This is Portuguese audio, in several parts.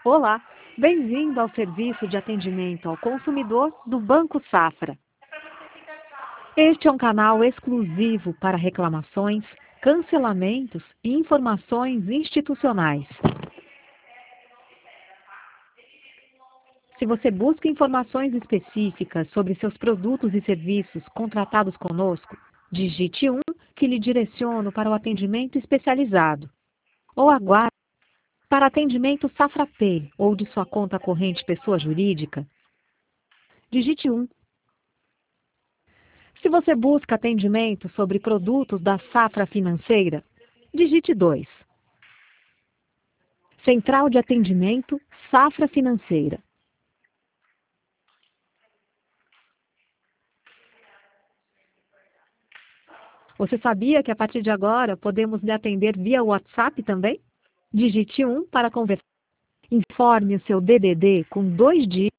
Olá, bem-vindo ao serviço de atendimento ao consumidor do Banco Safra. Este é um canal exclusivo para reclamações, cancelamentos e informações institucionais. Se você busca informações específicas sobre seus produtos e serviços contratados conosco, digite 1 que lhe direciono para o atendimento especializado. Ou aguarde para atendimento Safra Pay ou de sua conta corrente pessoa jurídica, digite 1. Se você busca atendimento sobre produtos da Safra Financeira, digite 2. Central de Atendimento Safra Financeira. Você sabia que a partir de agora podemos lhe atender via WhatsApp também? Digite 1 para conversar. Informe o seu DDD com 2 dígitos.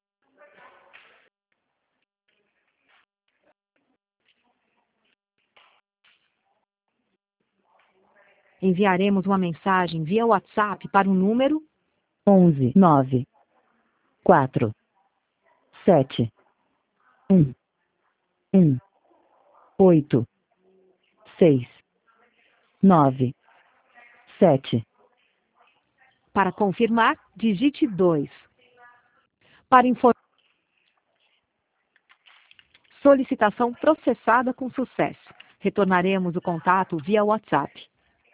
Enviaremos uma mensagem via WhatsApp para o número 11 9 4 7 1 1 8 6 9 7. Para confirmar, digite 2. Para informar, solicitação processada com sucesso. Retornaremos o contato via WhatsApp.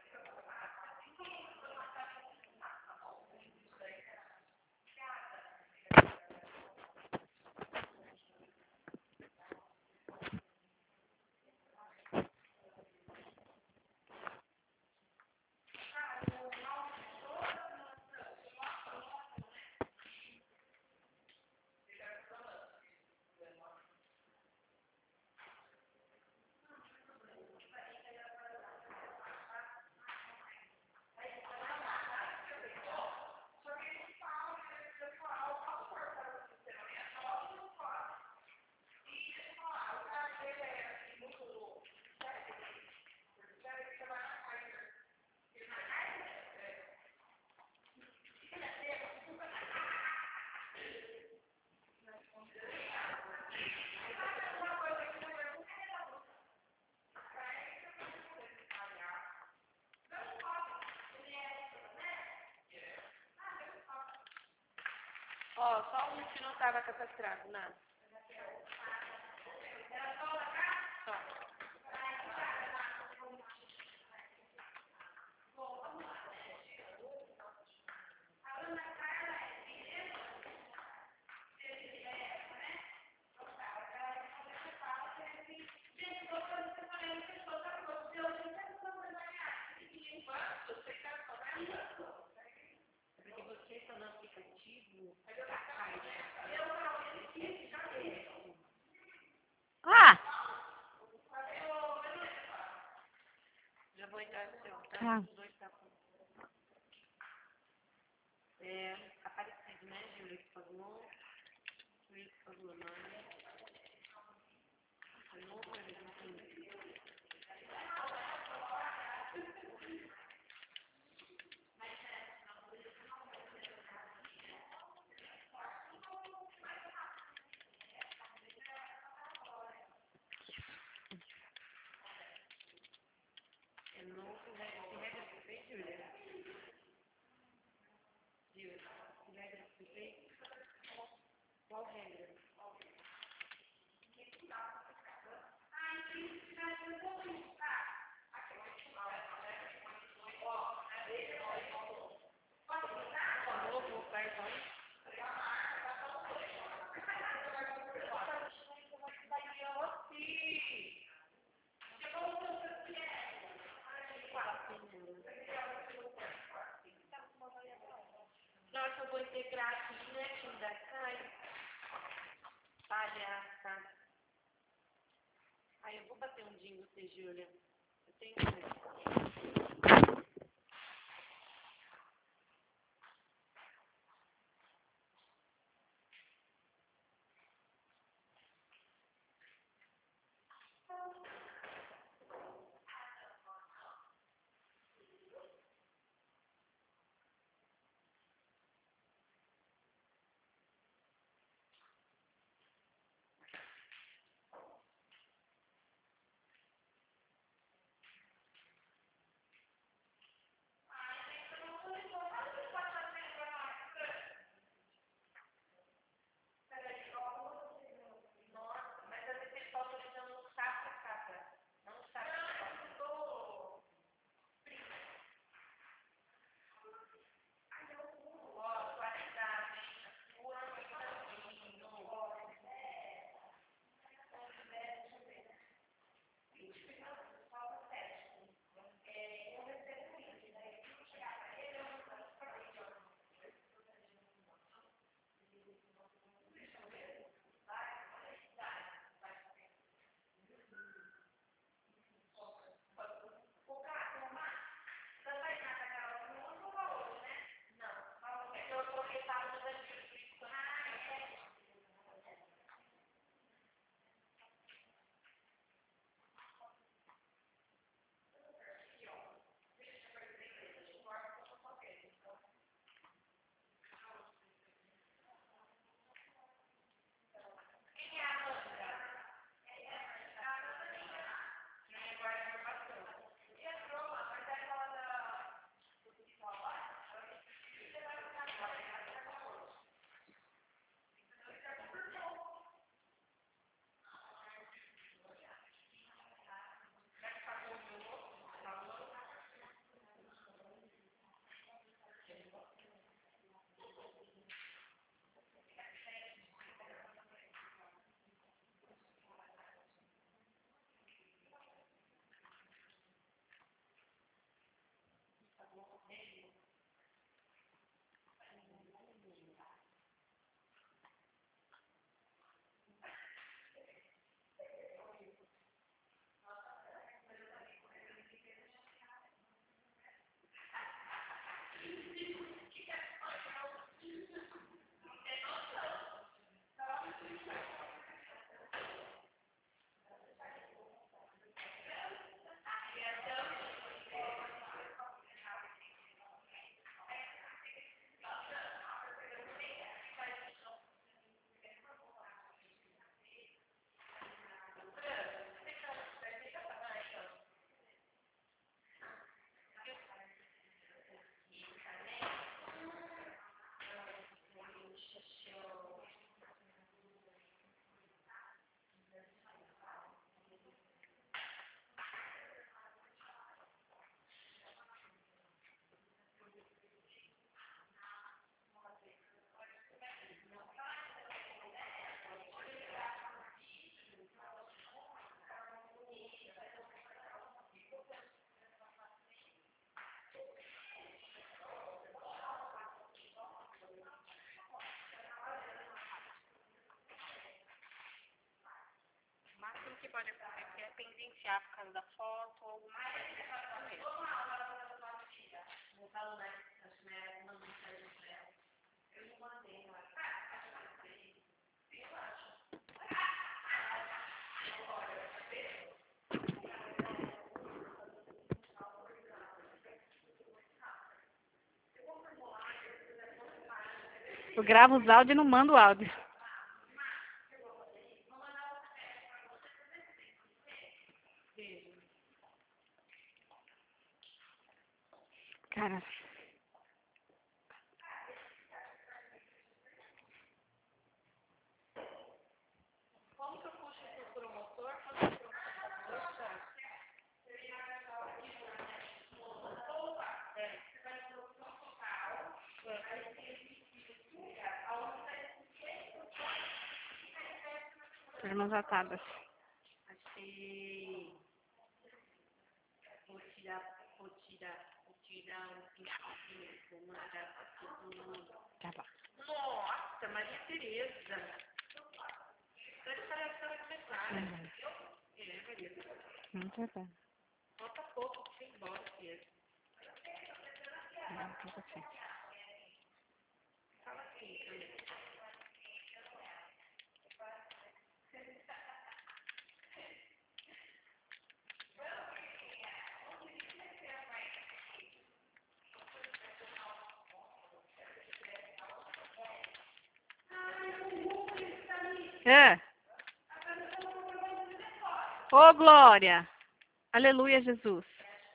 Ó, só um que não estava cadastrado, nada. Só. Porque você está no aplicativo. Ah! Já vou entrar no seu, tá? Tá. Os dois tá com. Aparecido, né? Júlio que pagou. Júlio que pagou, não é? É novo, né? Que regra que fez, Júlia? Júlia, que regra que fez? Qual regra? Novo cartão. Nossa, eu vou integrar aqui, né? Time da Caio. Palhaça. Aí eu vou bater um dia em você, Júlia. Eu tenho que ver. pode acontecer é pendenciar por causa da foto ou alguma coisa mesmo. Vou falar mais, acho que é uma mensagem pra ela. Eu não mandei, não é? Eu acho. Eu gravo os áudios e não mando o áudio. Cara, Como que eu puxo isso por um motor? Quando eu irmãs atadas. achei. Vou tirar um pincelzinho. Vou mandar pra todo mundo. Tá bom. Nossa, Maria Tereza. Deve estar essa secretária. É, Maria Tereza. Muito bem. Falta pouco pra você ir embora, filha. Fala assim, também. É. Ô, glória. Aleluia, Jesus.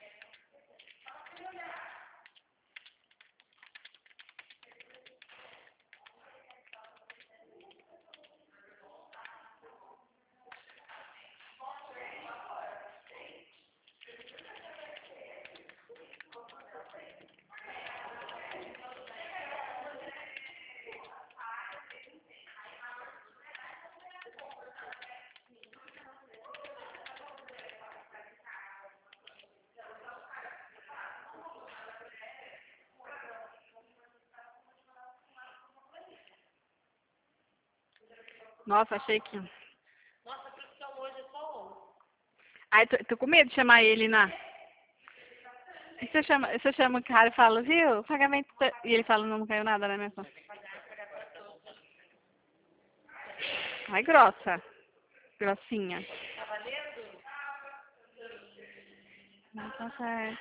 Nossa, achei que... Nossa, a produção hoje é só 11. Ai, tô com medo de chamar ele na... E você chama o cara e fala, viu, o pagamento... E ele fala, não caiu nada na minha conta. Ai, grossa. Grossinha. Tá valendo? Não tá certo.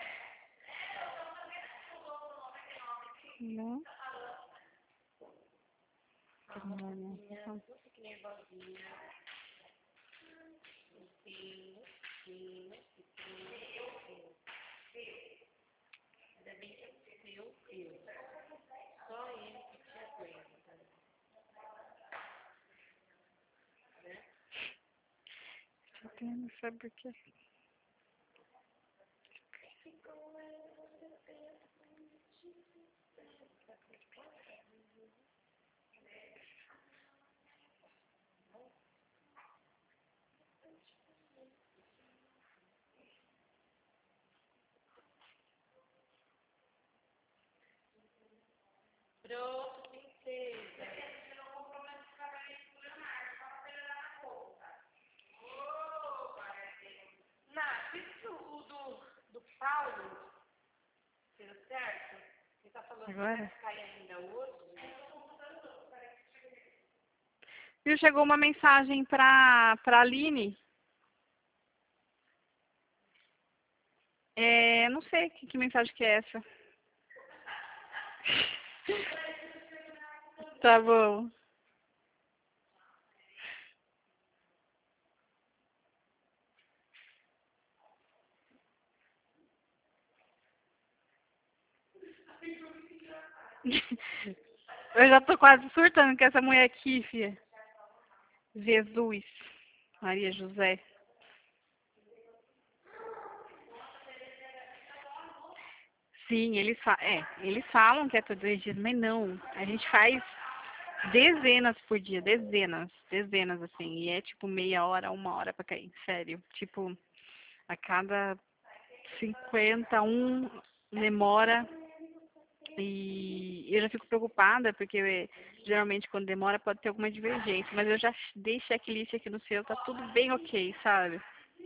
Não. Não fique nervosinha. Sim. Ainda bem que é o seu. Só ele que te aguenta. Não sabe por quê. Pronto, princesa. Nath, isso do Paulo deu certo? Ele tá falando que Agora? vai cair ainda hoje? Viu, chegou uma mensagem pra Aline. Não sei que mensagem que é essa. Tá bom. Eu já tô quase surtando com essa mulher aqui, filha. Jesus. Maria José. Sim, eles falam que é todos os dias, mas não. A gente faz dezenas por dia, dezenas assim. E é tipo meia hora, uma hora pra cair, sério. Tipo, a cada 50, demora. eu já fico preocupada, porque geralmente quando demora pode ter alguma divergência, mas eu já dei checklist aqui no seu, tá tudo bem ok, sabe?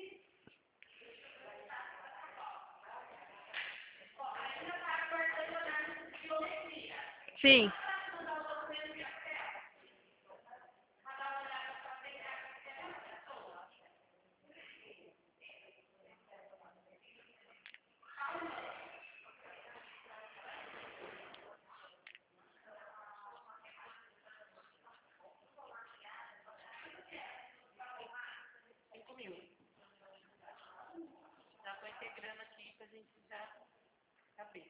Sim. Já estou integrando aqui para a gente já saber.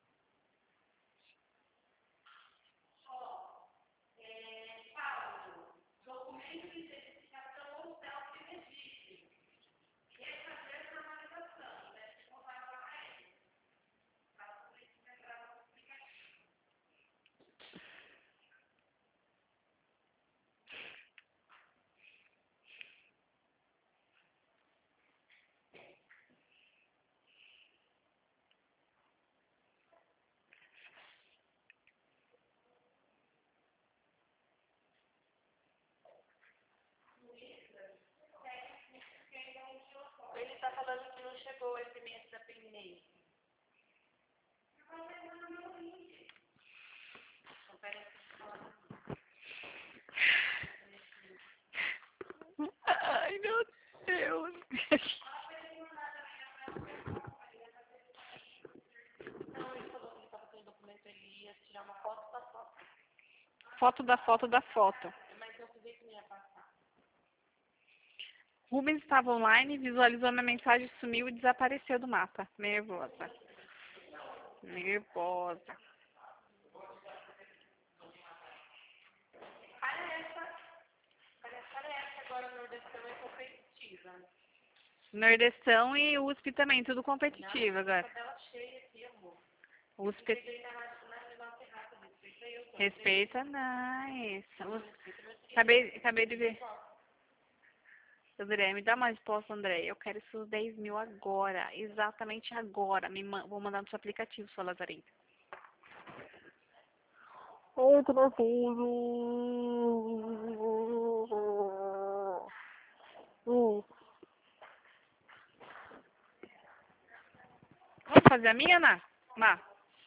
Ele está falando que não chegou o SMS da PNI. Então, peraí. Ai, meu Deus. Então, ele falou que ele estava com o documento, ele ia tirar uma foto da foto. Foto da foto da foto. Mas eu pensei que não ia passar. Rubens estava online, visualizou minha mensagem, sumiu e desapareceu do mapa. Nervosa. Nervosa. Parece agora no Nordestão é competitiva. Nordestão e USP também, tudo competitivo agora. A dela cheia aqui, amor. USP. Respeita Nice. Acabei de ver. André, me dá uma resposta, André. Eu quero esses 10 mil agora. Exatamente agora. Vou mandar no seu aplicativo, sua Lazarenta. Ai, tô nervoso. Vamos fazer a minha, Ná? Má.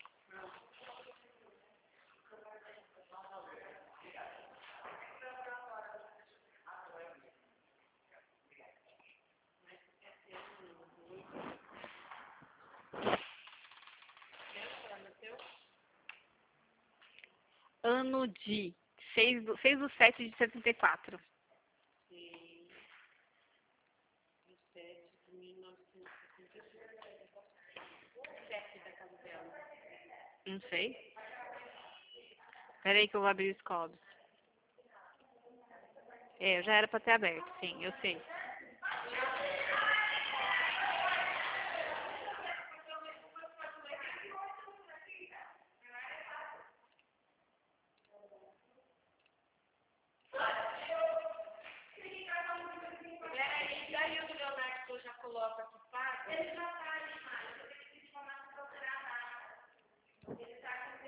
Ano de 6/7/74. 7 da casa dela. Não sei. Peraí que eu vou abrir o Scobs. É, já era pra ter aberto, sim, eu sei. E daí o do Leonardo que eu já coloco aqui, paga? Ele já tá ali, mas eu preciso de uma massa pra alterar a data. Ele tá com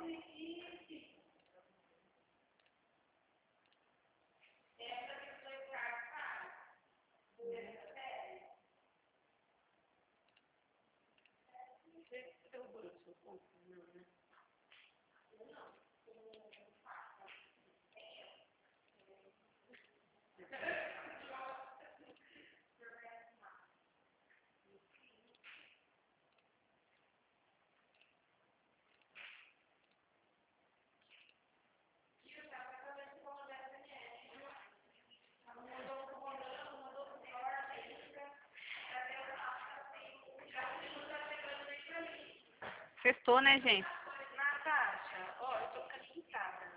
Sextou, né, gente? Natasha, ó, eu tô cansada.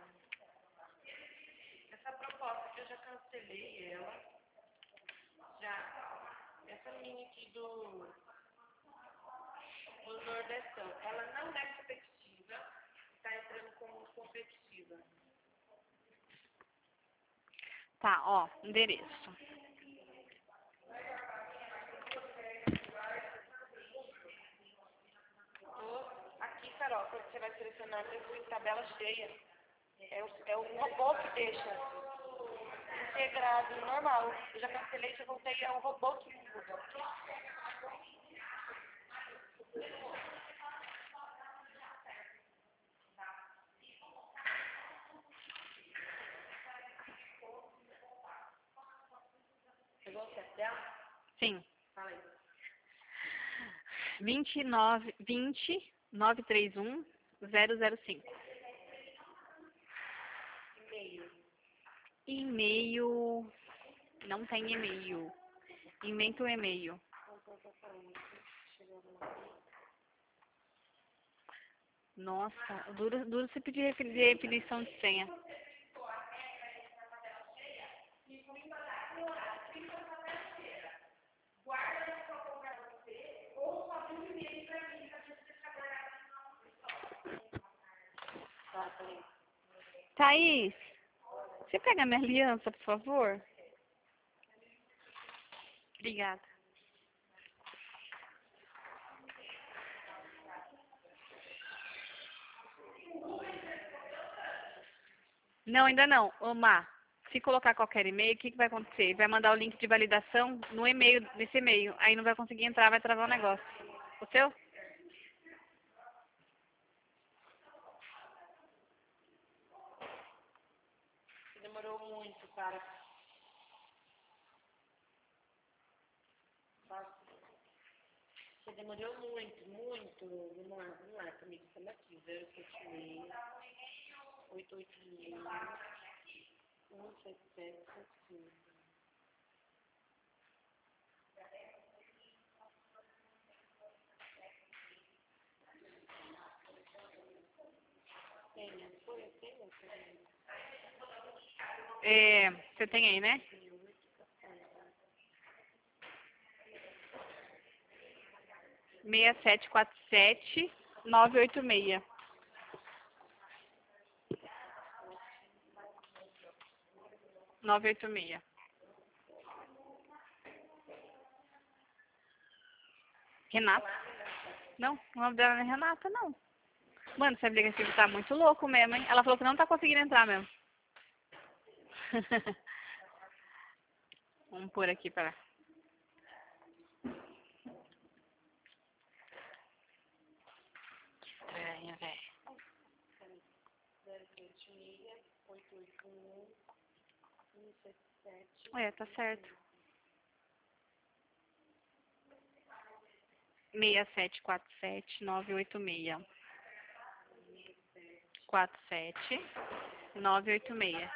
Essa proposta que eu já cancelei ela. Já. Essa minha aqui do Nordestão, ela não é competitiva, tá entrando como competitiva. Tá, ó, endereço. Aqui, Carol, quando você vai selecionando, tem tabela cheia. É o robô que deixa integrado, normal. Eu já cancelei, já voltei, é o robô que muda. Pegou o CEP dela? Sim. Fala aí. 931 005. E-mail. E-mail. Não tem e-mail. Inventa o e-mail. Nossa, duro se pedir definição de senha. Thaís, você pega minha aliança, por favor? Obrigada. Não, ainda não. Ô, Má, se colocar qualquer e-mail, o que vai acontecer? Vai mandar o link de validação no e-mail, nesse e-mail. Aí não vai conseguir entrar, vai travar o negócio. O seu? Demorou muito, cara. Você demorou muito, muito. Vamos lá, comigo, estamos aqui. 076 886 17775. Senha, foi a senha? É, você tem aí, né? 6747 986. Renata? Não, o nome dela não é Renata, não. Mano, esse aplicativo tá muito louco mesmo, hein? Ela falou que não tá conseguindo entrar mesmo. Vamos pôr aqui pra... Estranho, velho. 076 881 177. É, tá certo. 6747 986. 47 986.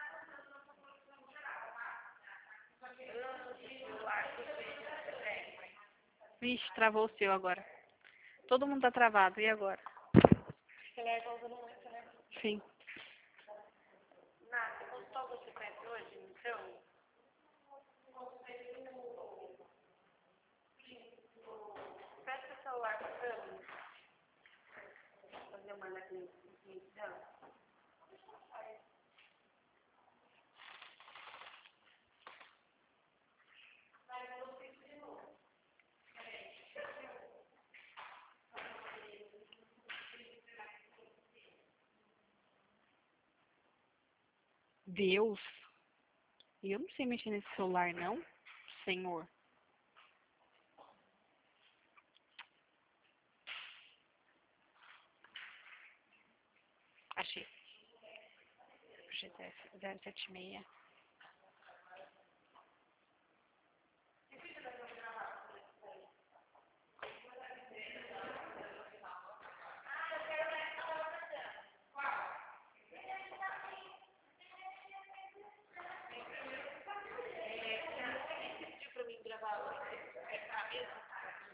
Vixe, travou o seu agora. Todo mundo tá travado, e agora? Você leva usando muito, né? Sim. Nada, qual você conhece hoje no seu? Presta o celular pra câmera. Fazer uma definição. Deus. Eu não sei mexer nesse celular, não, senhor. Achei. GTF 076. Pediu pra mim gravar a mesa.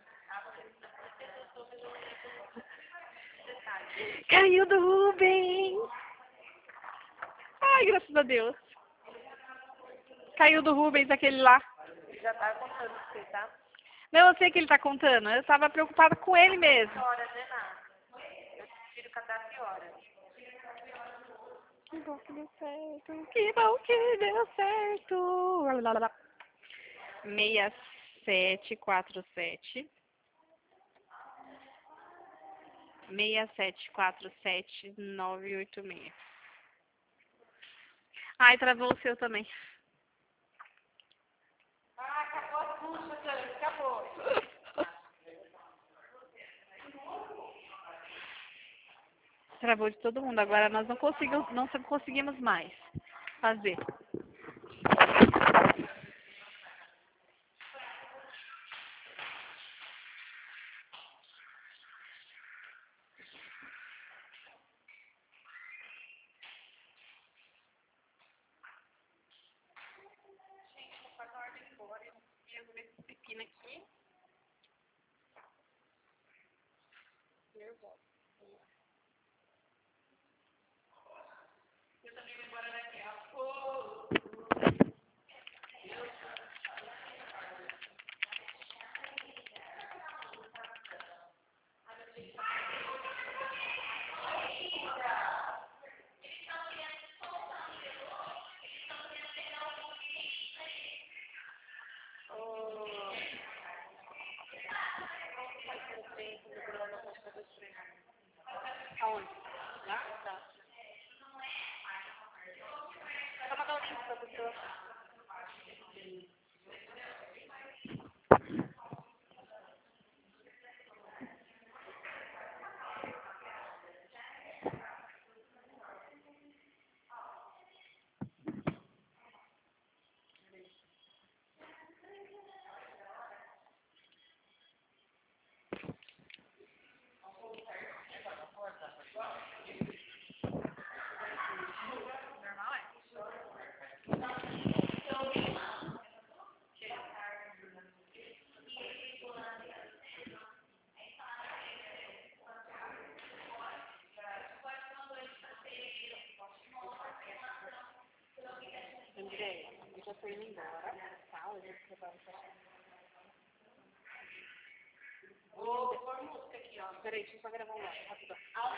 Caiu do Rubem! Ai, graças a Deus. Caiu do Rubens, aquele lá. Já tá contando pra você, tá? Não, eu sei que ele tá contando. Eu tava preocupada com ele mesmo. Hora, né, Ná? Eu tiro cadastro e hora. Que bom que deu certo. Que bom que deu certo. 6747 6747986. Ai, travou o seu também. Ah, acabou tudo, Jane, acabou. Travou de todo mundo. Agora nós não conseguimos mais fazer. Faz a ordem fora, eu resolvi esse pepino aqui. Nervosa. Eu também vou embora daqui. Aonde? Lá? Tá. Só mandar o link pra você. Normal é? Andréia, eu já tô indo embora, tá? Hoje eu vou levar você. Vou pôr música aqui, ó. Peraí, deixa eu só gravar um áudio, rapidão.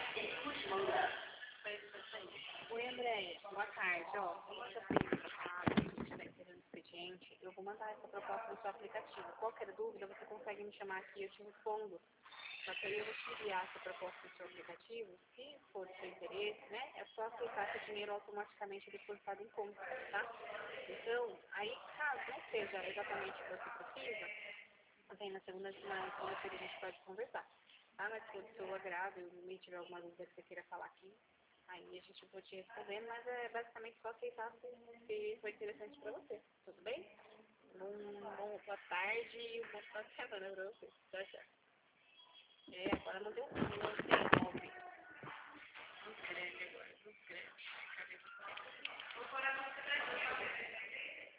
Oi, Andréia. Boa tarde, ó. Como você tem trabalho, se você estiver querendo expediente, eu vou mandar essa proposta no seu aplicativo. Qualquer dúvida, você consegue me chamar aqui, eu te respondo. Só que aí eu vou te enviar essa proposta no seu aplicativo. Se for do seu interesse, né, é só aceitar que o dinheiro automaticamente é depositado em conta, tá? Então, aí, caso não seja exatamente o que você precisa, até na segunda-feira a gente pode conversar, tá? Mas se for do seu agrado, eu me tiver alguma dúvida que você queira falar aqui, aí a gente vai te respondendo, mas é basicamente só aceitar se foi interessante pra você, tudo bem? Boa tarde e um bom final de semana pra você. Tchau, tchau. Agora não deu nome. Não escreve agora, não escreve. Cadê você? Vou pôr a música daqui, ó.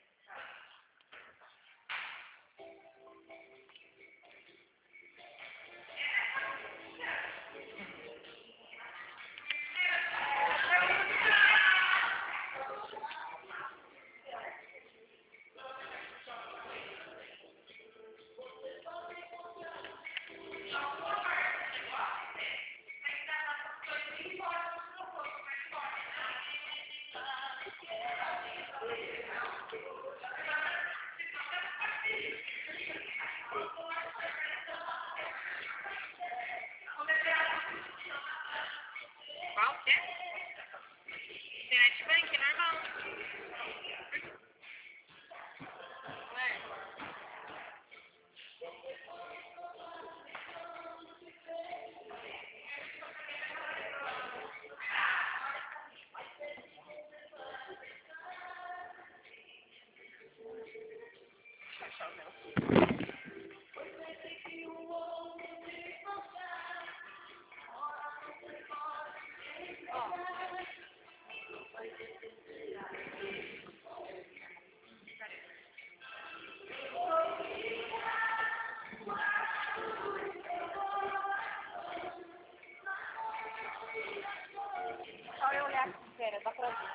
Qual que é? Internet Bank, normal. Ué. Só eu olhar aqui, pera, dá pra ver.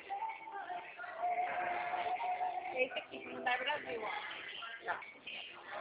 Esse aqui, Hyundai Brasil, ó.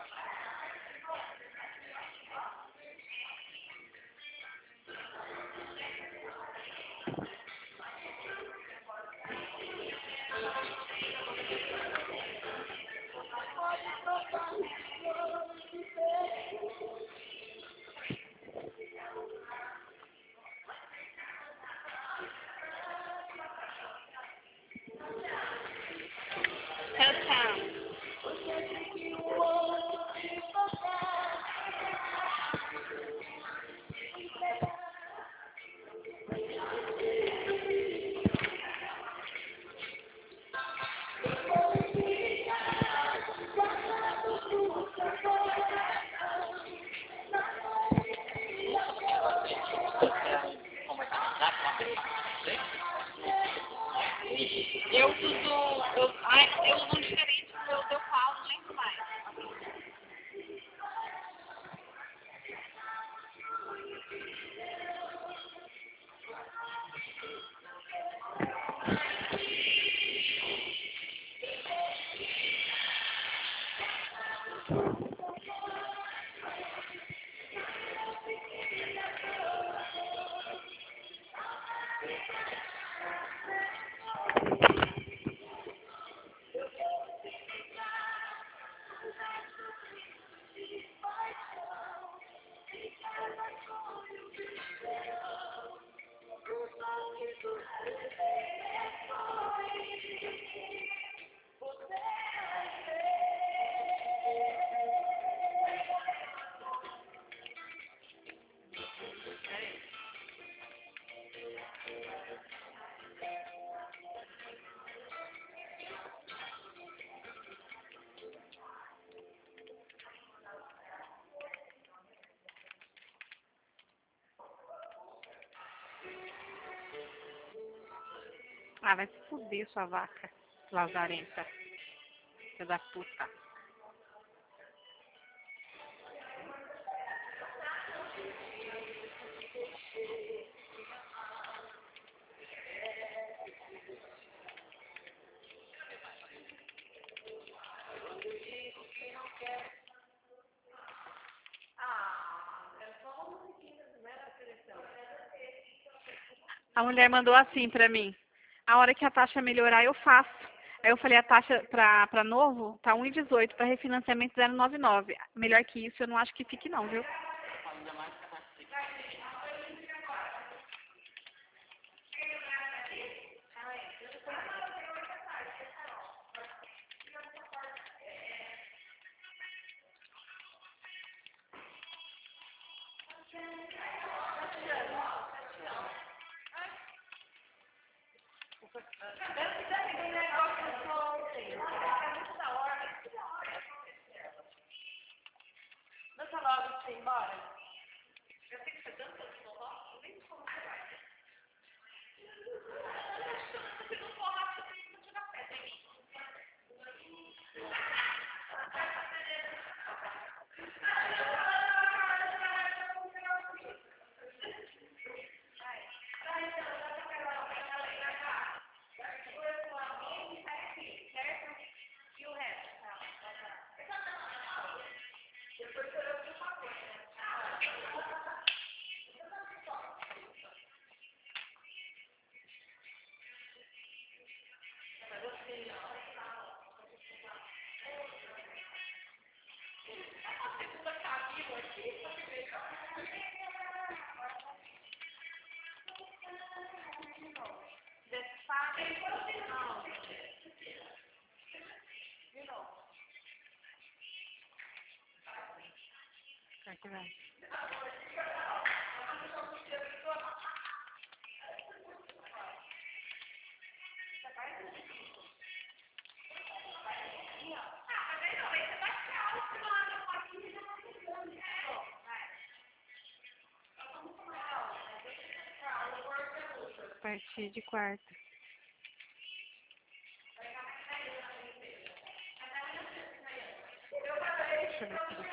Ah, vai se fuder, sua vaca. Lazarenta. Filha da puta. A mulher mandou assim pra mim. A hora que a taxa melhorar, eu faço. Aí eu falei, a taxa pra novo tá 1,18, pra refinanciamento 0,99. Melhor que isso, eu não acho que fique não, viu? Aqui vai. A partir de quarta. Deixa eu ver aqui.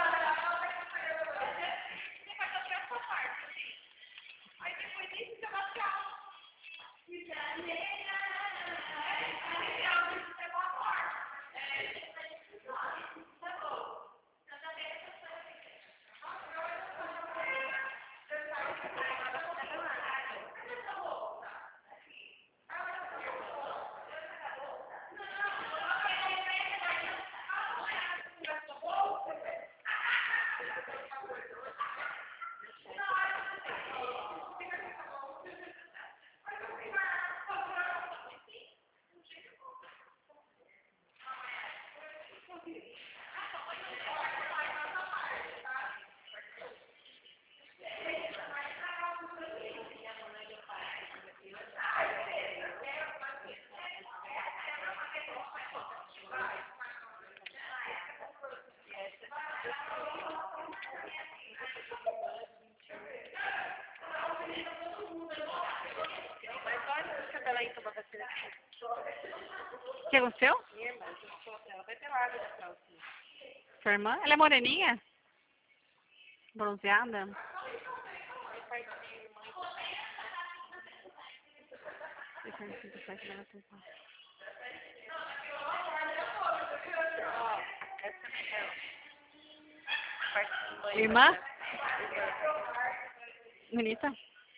O que aconteceu? Minha irmã, eu falou pra ela, vai ter água da calcinha. Sua irmã? Ela é moreninha? Bronzeada? Irmã? Bonita?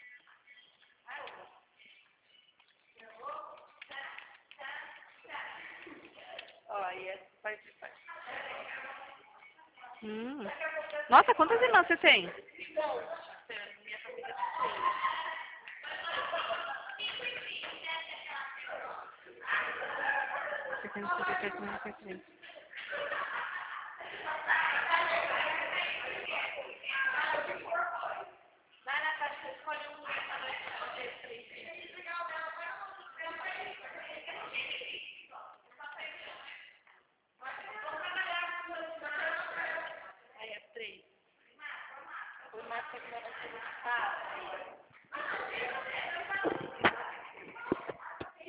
Ó, e essa parte de parte. Nossa, quantas irmãs você tem? Vai na caixa, escolhe um pra nós, pra vocês três. Aí é 3. O Marcos vai ser muito fácil.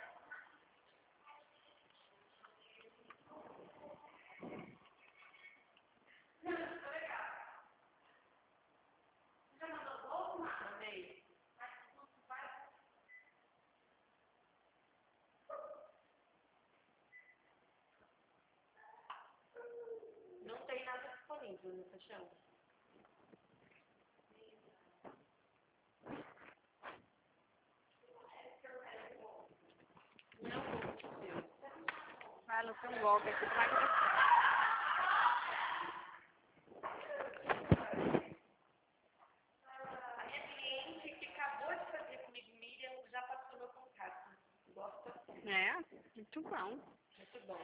Não tem nada disponível no caixão. Fala, tem um golpe aqui. Vai A minha cliente que acabou de fazer comigo, Miriam, já passou meu contato. Gosta? É, muito bom. Muito bom.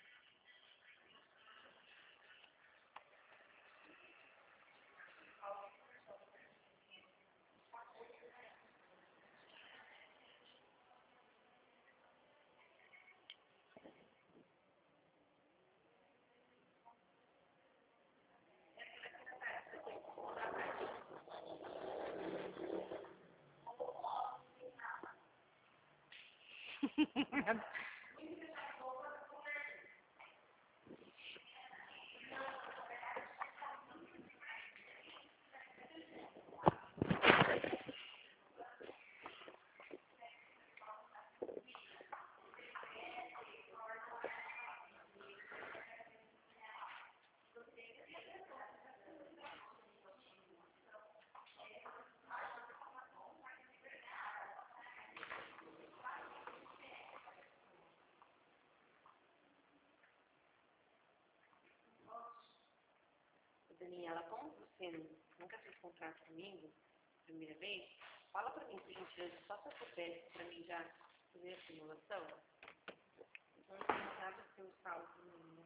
Daniela, como você nunca fez contrato comigo, primeira vez, fala pra mim, por gentileza, só se você pede pra mim já fazer a simulação. Não tem nada seu saldo nenhum.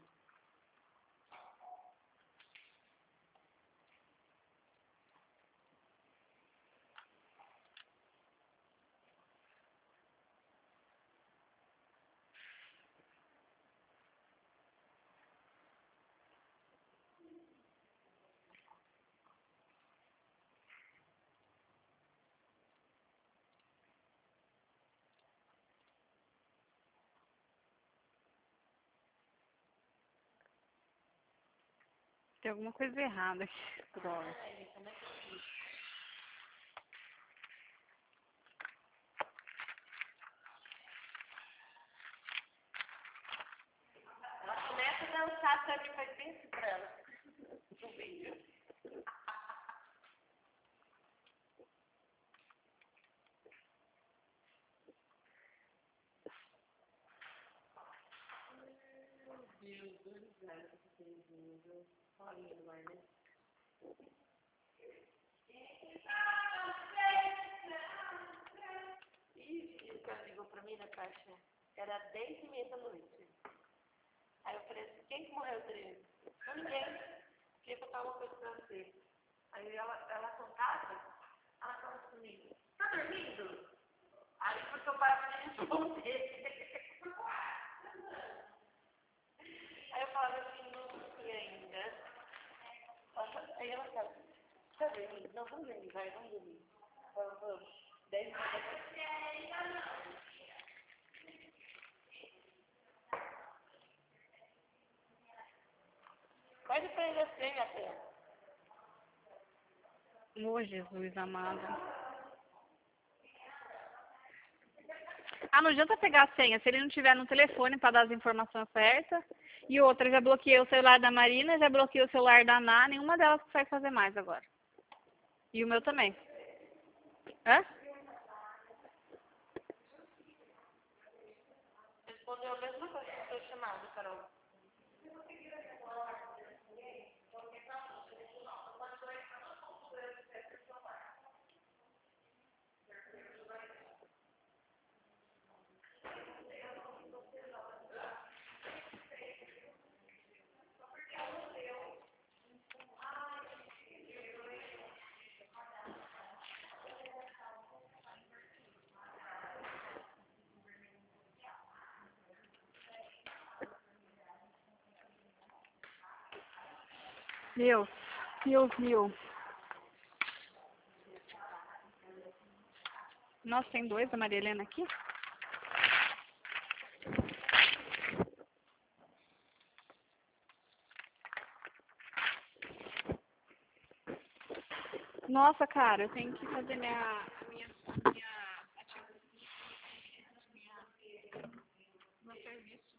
Tem alguma coisa errada aqui. Droga. Como é que eu fiz? Ela começa a dançar, sabe que faz bem isso pra ela. No vídeo. Meu Deus do céu, que lindo. Olha do ar, né? Ih, o cara ligou pra mim na caixa. Era 10h30 da noite. Aí eu falei assim, quem que morreu, Tereza? Não, ninguém. Queria contar uma coisa pra você. Aí ela acordada, ela falou comigo, tá dormindo? Aí porque eu parava de responder. Aí eu falava assim, não dormi ainda. Aí ela falava, tá dormindo? Não, vamos dormir, vai, vamos dormir. Vamos. 10 minutos. Pode prender assim, minha filha. Ô, Jesus amado. Ah, não adianta pegar a senha se ele não tiver no telefone para dar as informações certas. E outra, já bloqueei o celular da Marina, já bloqueei o celular da Ana, nenhuma delas consegue fazer mais agora. E o meu também. Hã? Respondeu a mesma coisa que foi chamado, Carol. Meu. Nossa, tem dois da Maria Helena aqui? Nossa, cara, eu tenho que fazer meu serviço.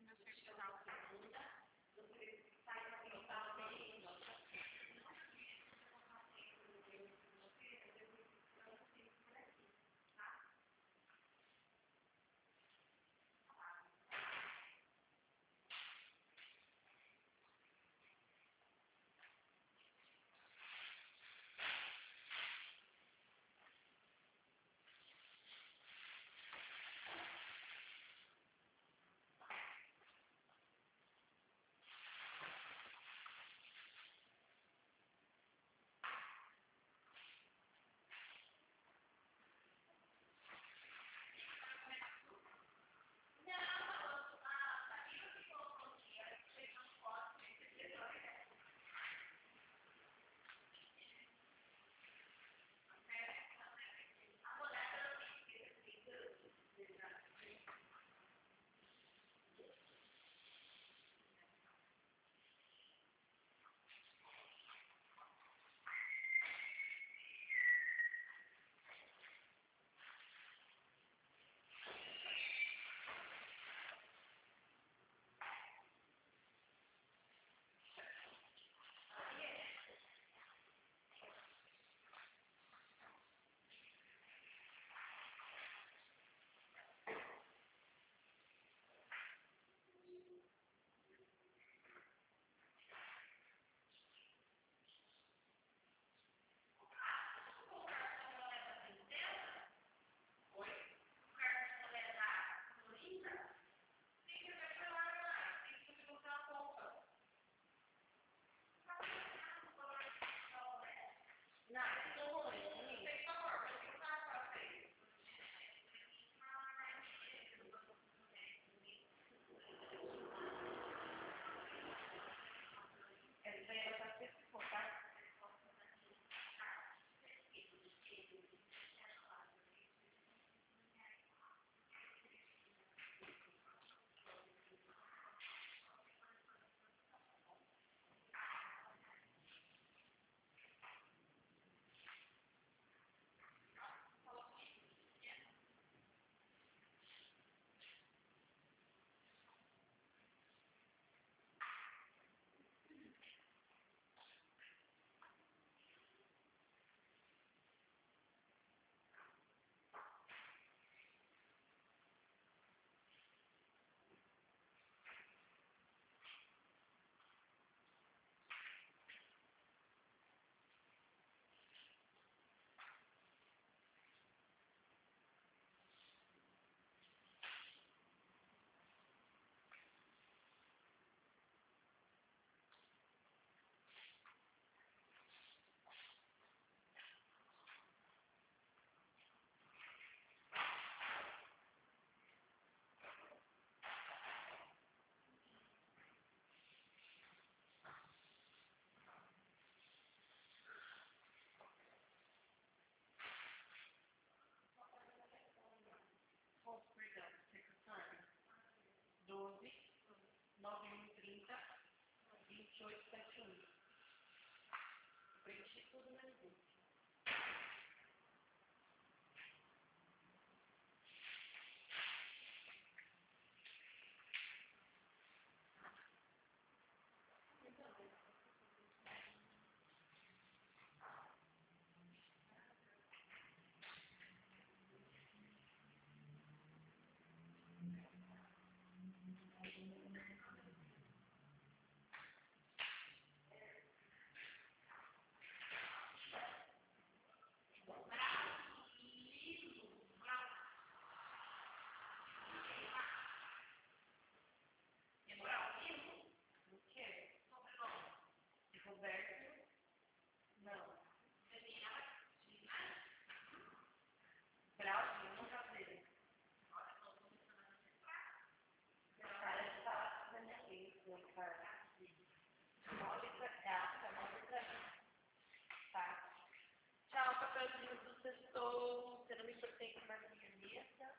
Sextou, você não me pertence mais na minha mesa.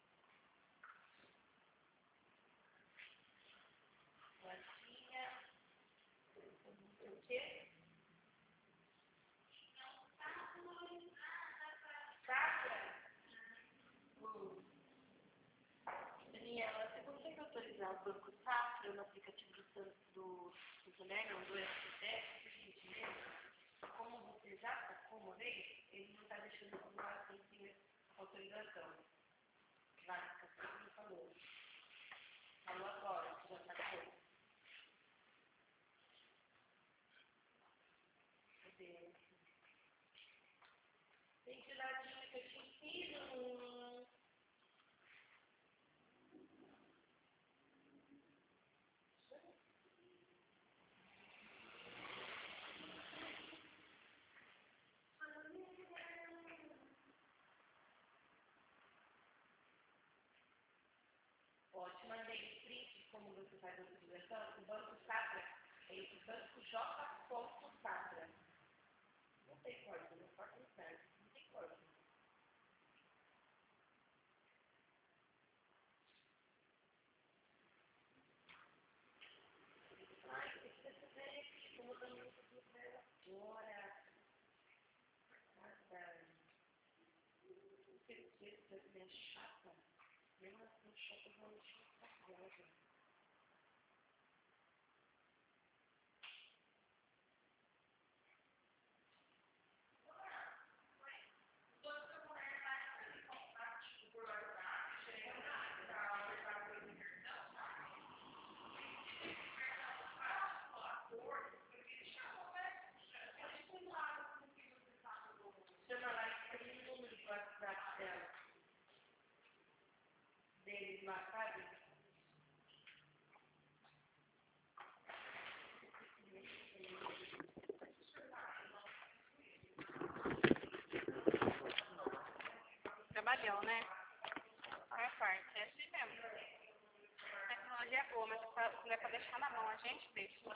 Latinha. O quê? Safra? Daniela, você consegue autorizar o Banco Safra no aplicativo do Telegram, do STF, por gentileza? Como você já sacou uma vez, ele não está deixando o celular sem autorização. Vai, você não falou. Falou agora, você já sacou. Cadê? Tem que dar dica que eu te ensino. Ó, te mandei o print de como você faz a autorização. O Banco Safra é esse Banco J. Safra. Não tem código, não pode não serve. Não tem código. Ai, tem que receber, estou mudando muito tudo dela agora. Nada. Certeza que é chata. Mesmo assim, chata, eu vou mexer agora. Chama lá e tem um número de WhatsApp dela. Deles lá, sabe? Trabalhão, né? Olha parte, é assim mesmo. A tecnologia é boa, mas se não é pra deixar na mão, a gente deixa.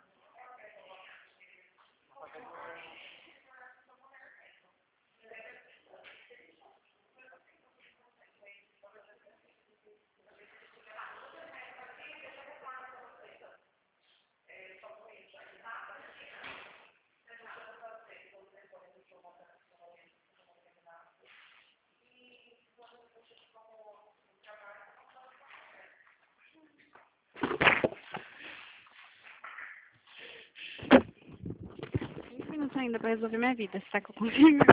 Minutos ainda pra resolver minha vida, será que eu consigo?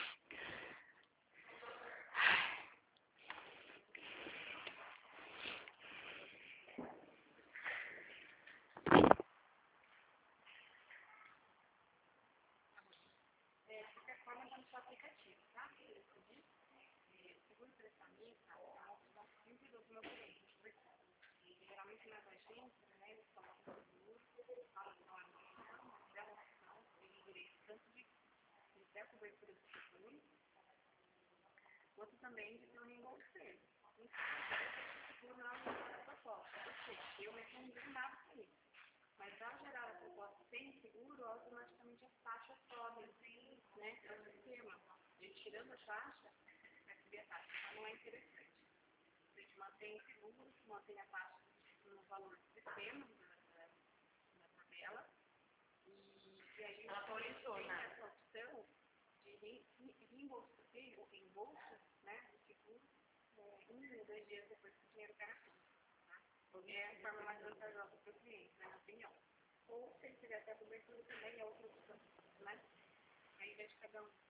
De qualquer forma, está no seu aplicativo, tá? Seguro prestamista é uma opção simples do meu cliente. E geralmente nas agências, né, eles colocam seguro, falam que não é uma opção, mas é uma opção, tem direito tanto de ter a cobertura do seguro, quanto também de ter um reembolso dele. Então, o seguro não é uma proposta, ou seja, eu mesmo não digo nada para isso. Mas ao gerar a proposta sem seguro, automaticamente as taxas sobem, né? É o sistema. A gente tirando a taxa, vai subir a taxa. Então não é interessante. A gente mantém o seguro, mantém a taxa no valor do sistema, da tabela, e a gente tem essa opção de reembolso, né, do seguro, 1 ou 2 dias depois que o dinheiro garantido. É a forma mais vantajosa para o cliente, na minha opinião. Ou se ele tiver até cobertura também é outra opção, né? Aí vai de cada um.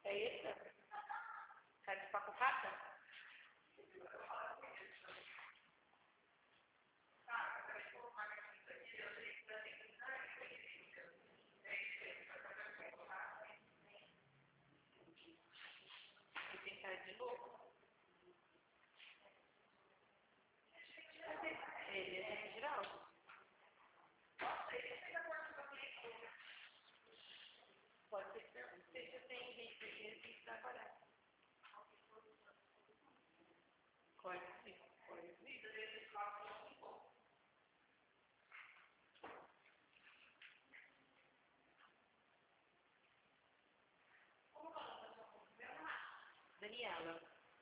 É esse? Tá de pacotata? Tem cara de louco. Ele é geral. Pode ser que seja sem jeito, ele tem que trabalhar. Pode ser. Daniela.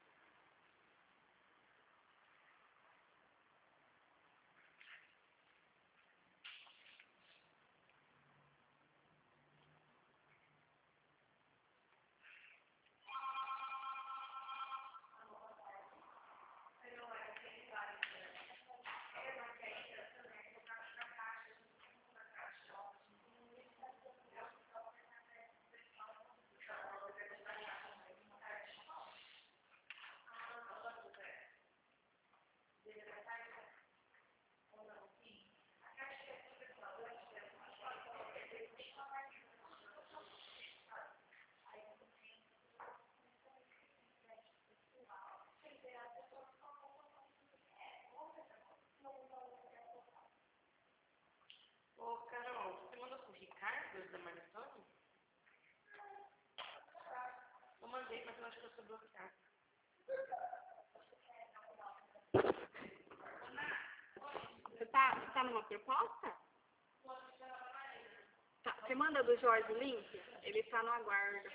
Ô, Carol, você mandou pro Ricardo da Maratona? Eu mandei, mas eu acho que eu sou bloqueada. Você tá numa proposta? Tá, você manda do Jorge o link? Ele tá no aguardo.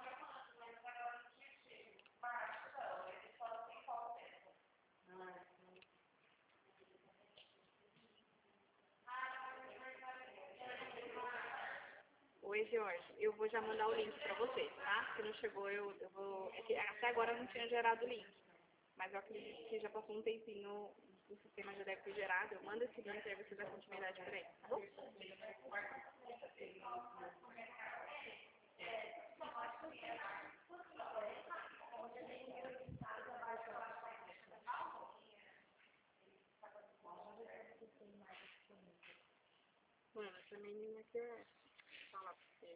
Oi, Jorge. Eu vou já mandar o link pra você, tá? Se não chegou, eu vou... É que até agora eu não tinha gerado o link. Mas eu acredito que já passou um tempinho, o sistema já deve ter gerado. Eu mando esse link, aí você dá continuidade pra ele, tá bom? Mano, essa menina aqui é... Fala pra você.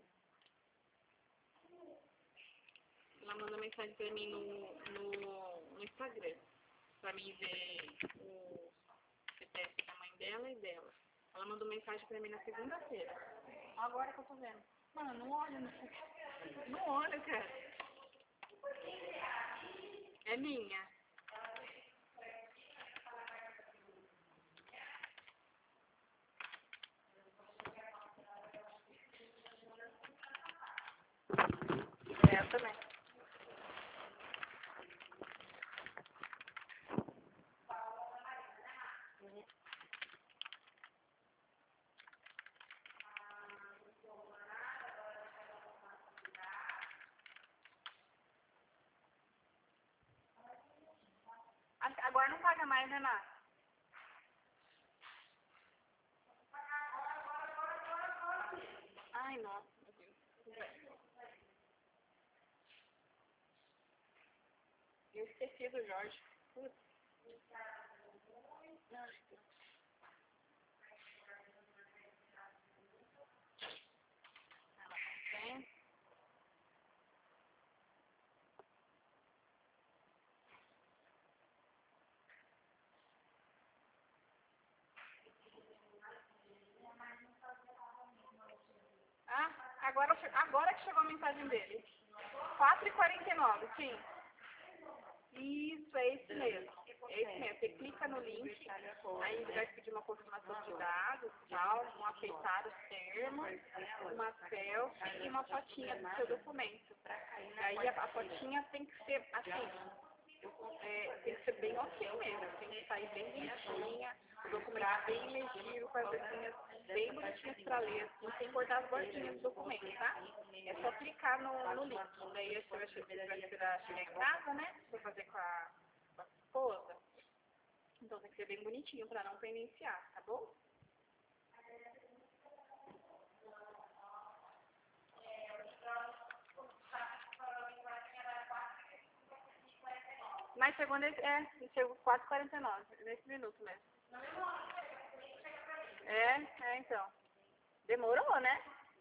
Ela mandou mensagem pra mim no Instagram. Pra mim ver o CPF da mãe dela e dela. Ela mandou mensagem pra mim na segunda-feira. Agora que eu tô vendo. Mano, não olha no CPF. Não olha, cara. É minha. É, eu também. Agora não paga mais, né, Má? Ai, nossa, meu Deus. Eu esqueci do Jorge. Putz. Ai, Deus. Tem. Ah, agora que chegou a mensagem dele. 4h49, sim. Isso, é esse mesmo. É esse mesmo. Você clica no link, aí ele vai pedir uma confirmação de dados, tal, um aceitar os termos, uma selfie e uma fotinha do seu documento. Aí a fotinha tem que ser assim, tem que ser bem ok mesmo, tem que sair bem bonitinha, o documento bem legível, com as letrinhas bem bonitinhas pra ler, assim, sem cortar as bordinhas do documento, tá? É só clicar no link. Daí você vai esperar chegar em casa, né? Pra fazer com a esposa. Então tem que ser bem bonitinho pra não pendenciar, tá bom? Mas chegou nesse. Chegou 4h49, nesse minuto mesmo. Então. Demorou, né?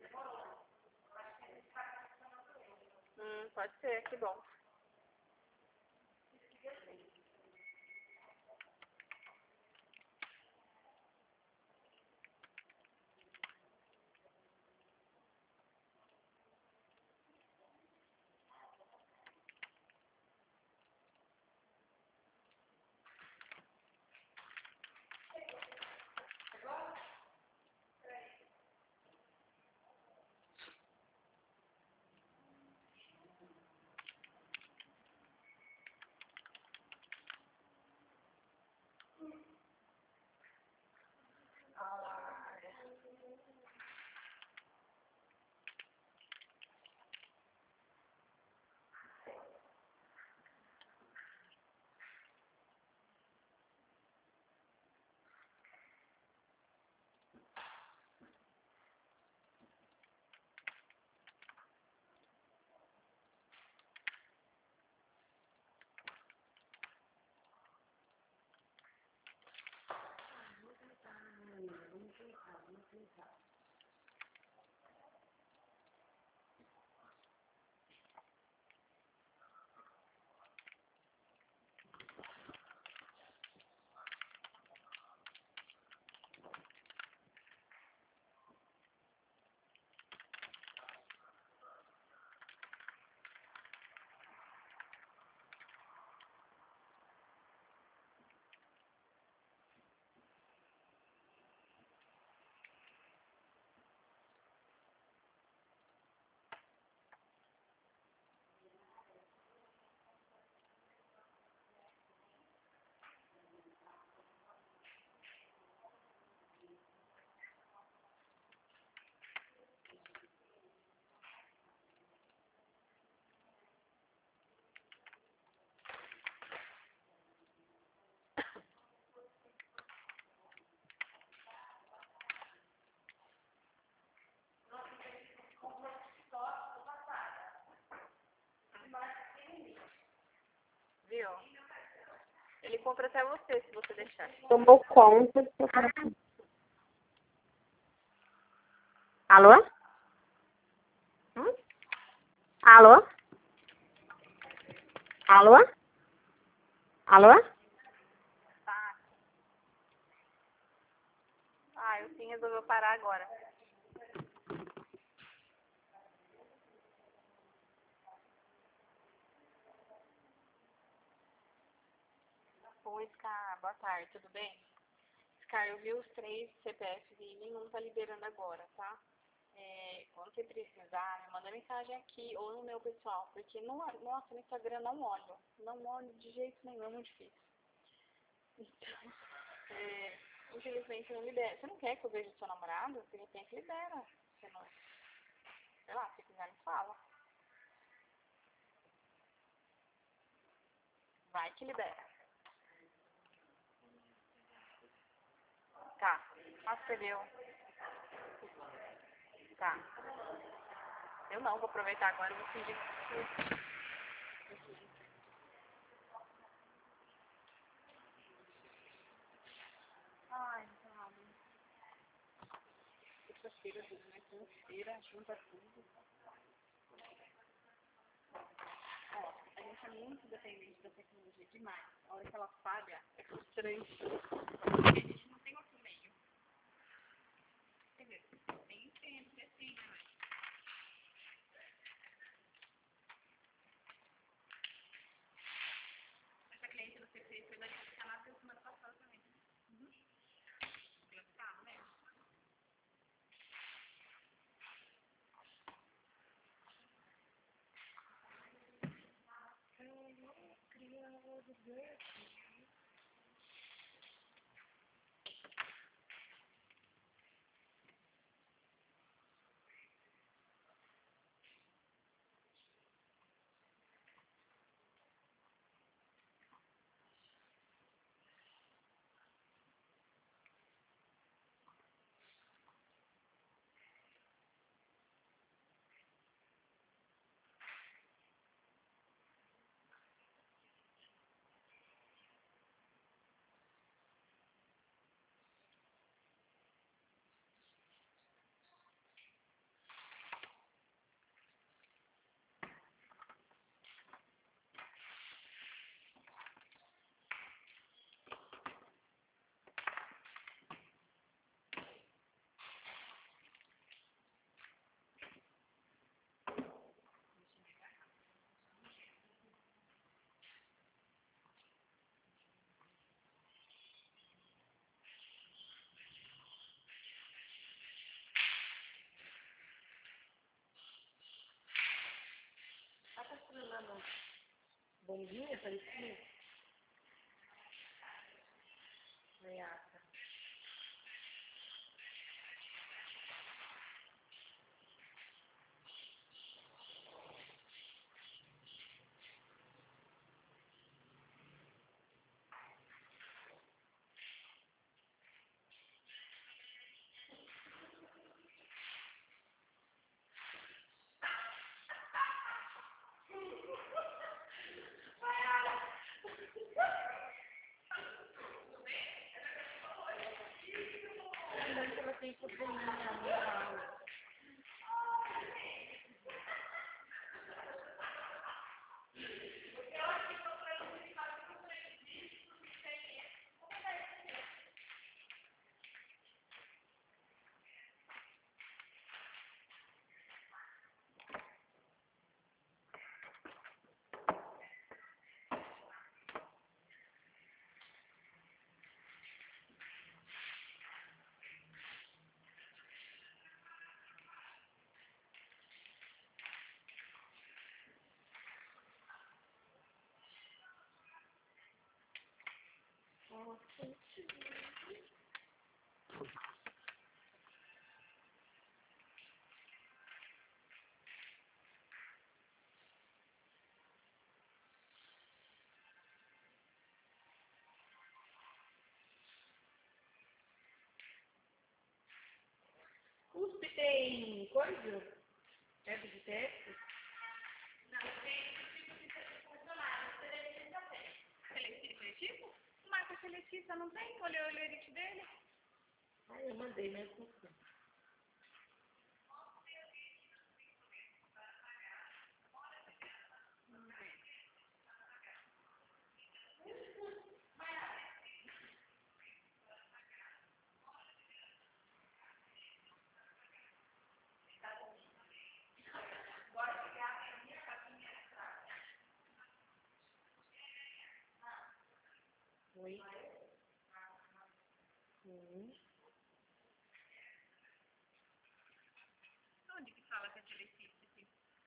Pode ser, que bom. Viu? Ele compra até você, se você deixar. Tomou conta. Alô? Alô? Alô? Alô? Tá. O Sim resolveu parar agora. Oi, Scar, boa tarde, tudo bem? Scar, eu vi os 3 CPFs e nenhum tá liberando agora, tá? Quando você precisar, me manda mensagem aqui ou no meu pessoal, porque nossa, no Instagram não olho. Não olho de jeito nenhum, é muito difícil. Então, infelizmente não libera. Você não quer que eu veja o seu namorado? De repente libera. Você não... Sei lá, se quiser me fala. Vai que libera. Tá. Nossa, perdeu. Tá. Eu não, vou aproveitar agora e vou fingir que... Ai, sabe. Sexta-feira, né? Quinta-feira, junta tudo. Ó, a gente é muito dependente da tecnologia demais. A hora que ela falha, é frustrante. Porque a gente não tem outro meio. Quer dizer, tem sempre assim, né? Essa cliente do CP foi da Canadá semana passada também. Engraçado, né? aquilo lá no bombinha, parecia. Maiaca. Ela tem probleminha na USP tem coisa? Deve de teste? Não, tem tipo de funcionário. Seletista tem. Seletivo? Marca seletista não tem? Olha o elite dele. Ah, eu mandei mesmo. Oi. Onde que fala que é telecista aqui?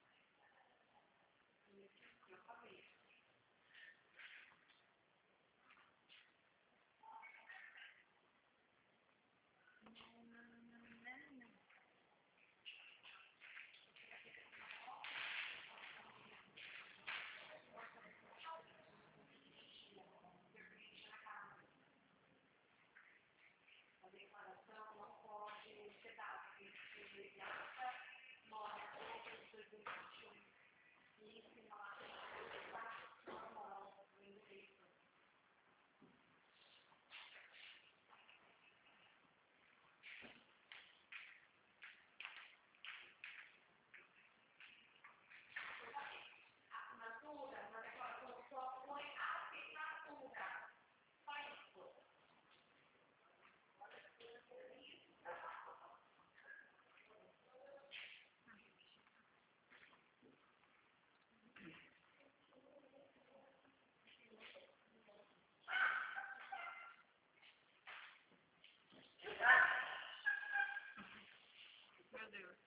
Meu Deus.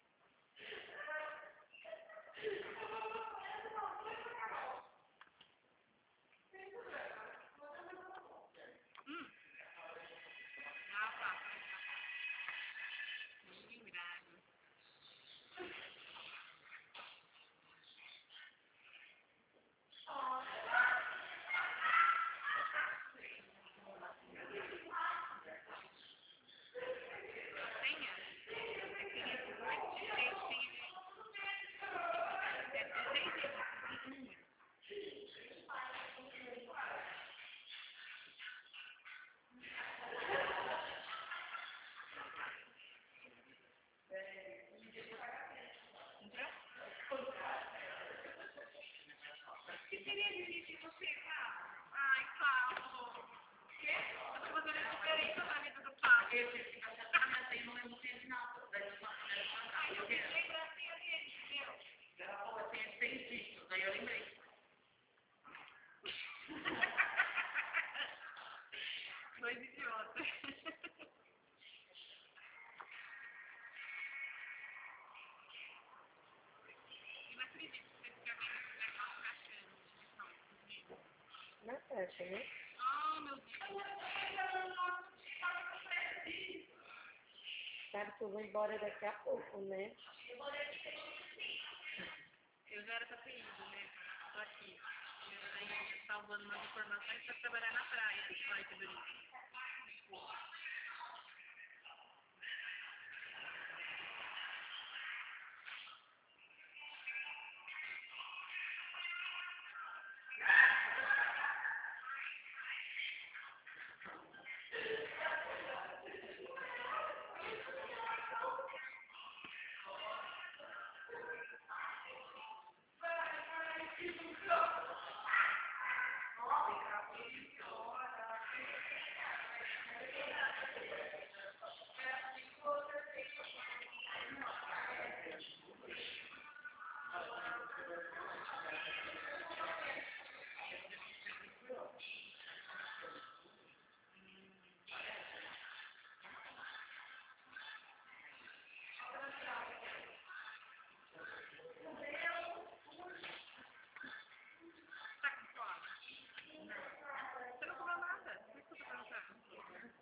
Ah, tá. Muito grave. Senha? Que seria difícil você, Paulo? Ai, Paulo. Quê? Eu tô fazendo a diferença na vida do Paulo. Mas aí não lembro o tempo final. Ai, eu quero lembrar a senha dele, entendeu? Ela falou assim, é 6 dígitos. Aí eu lembrei. Dois idiotas. Eu não acredito que você fica vendo certo, né? Ah, meu Deus. Sabe que eu vou embora daqui a pouco, né? Eu já era pra ter ido, né? Tô aqui. Aí, salvando umas informações pra trabalhar na praia. Olha que bonito. Você não comeu nada? Por isso que eu tô perguntando.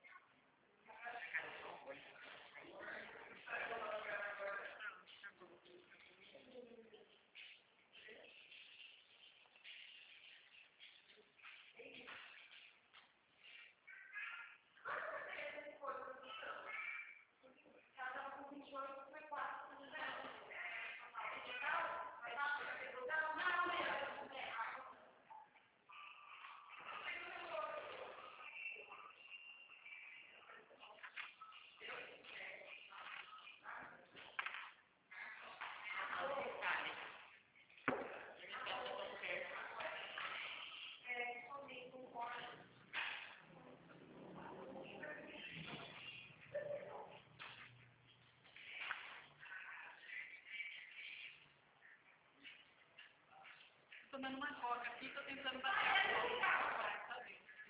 Tô tomando uma coca aqui, tô tentando bater a coca.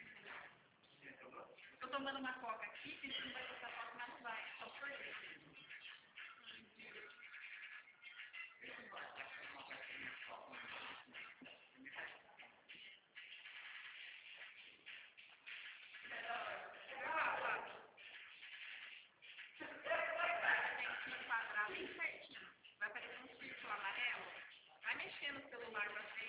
Tô tomando uma coca aqui, tentando bater essa coca, mas não vai. Só por isso. Tem que enquadrar bem certinho. Vai aparecer um círculo amarelo. Vai mexer no celular pra